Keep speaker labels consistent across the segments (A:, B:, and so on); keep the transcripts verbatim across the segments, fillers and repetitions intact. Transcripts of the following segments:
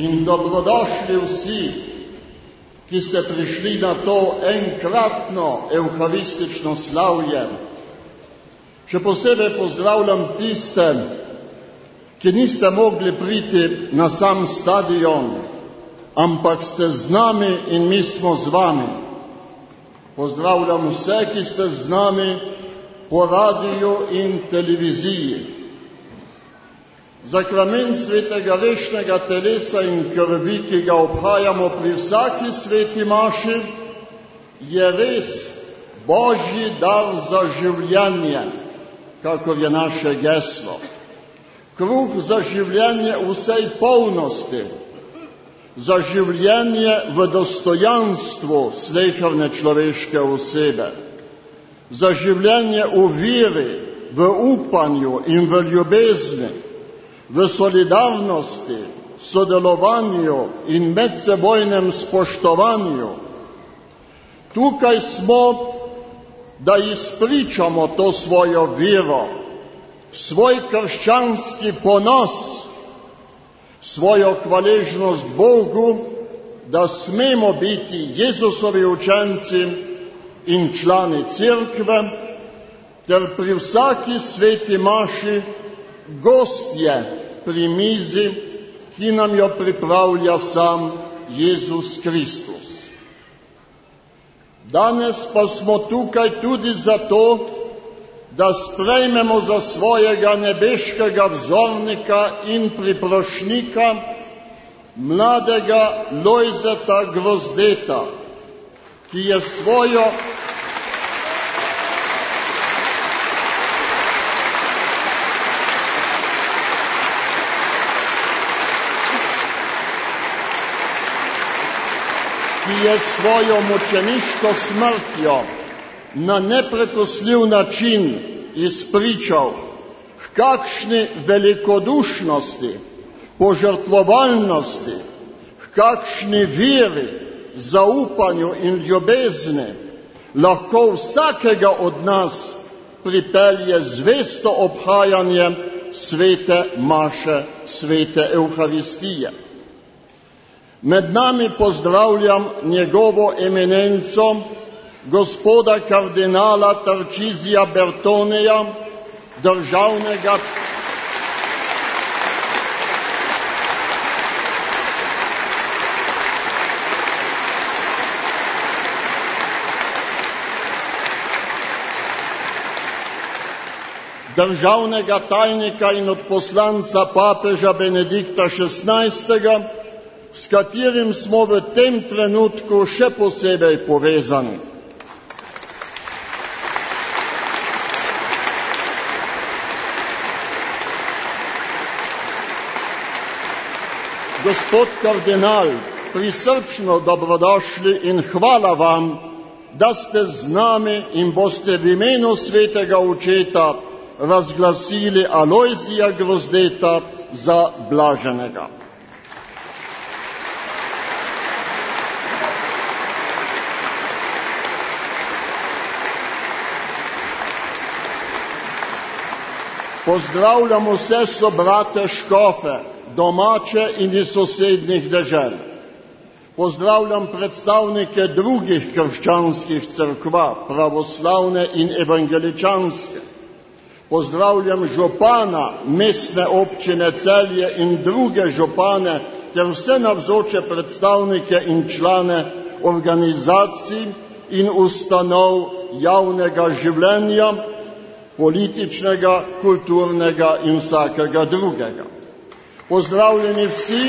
A: in dobrodošli vsi, ki ste prišli na to enkratno evharistično slavje. Še posebej pozdravljam tiste, ki niste mogli priti na sam stadion, ampak ste z nami in mi smo z vami. Pozdravljam vse, ki ste z nami po radiju in televiziji. Zakrament svetega vešnega telesa in krvi, ki ga obhajamo pri vsaki sveti maši, je res Božji dar za življenje, kakor je naše geslo. Kruh za življenje v vsej polnosti, za življenje v dostojanstvu sleherne človeške osebe, za življenje v veri, v upanju in v ljubezni, v solidarnosti, sodelovanju in medsebojnem spoštovanju. Tukaj smo, da izpričamo to svojo vero, svoj krščanski ponos, svojo hvaležnost Bogu, da smemo biti Jezusovi učenci in člani cerkve, ter pri vsaki sveti maši gostje pri mizi, ki nam jo pripravlja sam Jezus Kristus. Danes pa smo tukaj tudi zato, da sprejmemo za svojega nebeškega vzornika in priprošnika mladega Lojzeta Grozdeta, ki je svojo ki je svojo mučeniško smrtjo na neprekosljiv način izpričal, v kakšni velikodušnosti, požrtvovalnosti, v kakšni veri, zaupanju in ljubezni lahko vsakega od nas pripelje zvesto obhajanje svete maše, svete Evharistije. Med nami pozdravljam njegovo eminenco, gospoda kardinala Tarčizija Bertoneja, državnega državnega tajnika in odposlanca papeža Benedikta šestnajstega, s katerim smo v tem trenutku še posebej povezani. Gospod kardinal, prisrčno dobrodošli in hvala vam, da ste z nami in boste v imenu svetega očeta razglasili Alojzija Grozdeta za blaženega. Pozdravljam vse sobrate škofe, domače in iz sosednjih dežel. Pozdravljam predstavnike drugih krščanskih cerkva, pravoslavne in evangeličanske. Pozdravljam župana mestne občine Celje in druge župane ter vse navzoče predstavnike in člane organizacij in ustanov javnega življenja, političnega, kulturnega in vsakega drugega. Pozdravljeni vsi,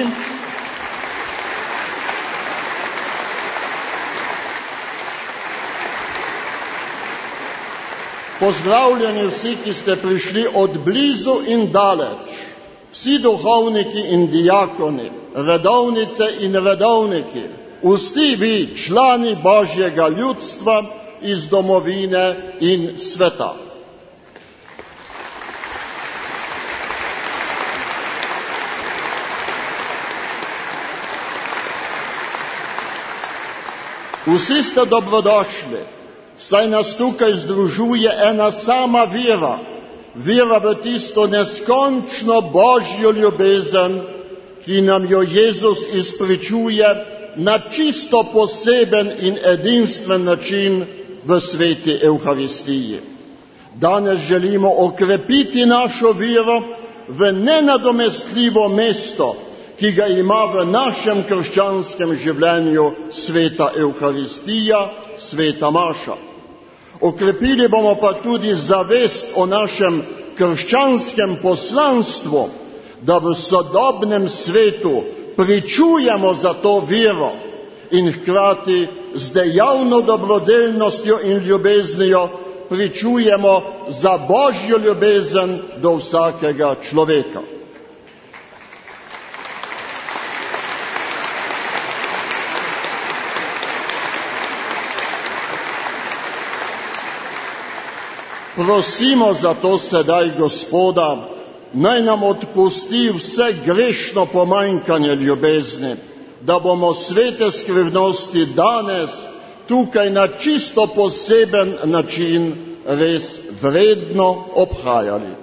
A: pozdravljeni vsi, ki ste prišli od blizu in daleč, vsi duhovniki in diakoni, redovnice in redovniki, vsi vi, člani Božjega ljudstva iz domovine in sveta. Vsi ste dobrodošli, saj nas tukaj združuje ena sama vera, vera v tisto neskončno Božjo ljubezen, ki nam jo Jezus izpričuje na čisto poseben in edinstven način v sveti Evharistiji. Danes želimo okrepiti našo vero v nenadomestljivo mesto, ki ga ima v našem krščanskem življenju sveta Evharistija, sveta maša. Okrepili bomo pa tudi zavest o našem krščanskem poslanstvu, da v sodobnem svetu pričujemo za to vero in hkrati z dejavno dobrodelnostjo in ljubeznijo pričujemo za Božjo ljubezen do vsakega človeka. Prosimo zato sedaj Gospoda, naj nam odpusti vse grešno pomanjkanje ljubezni, da bomo svete skrivnosti danes tukaj na čisto poseben način res vredno obhajali.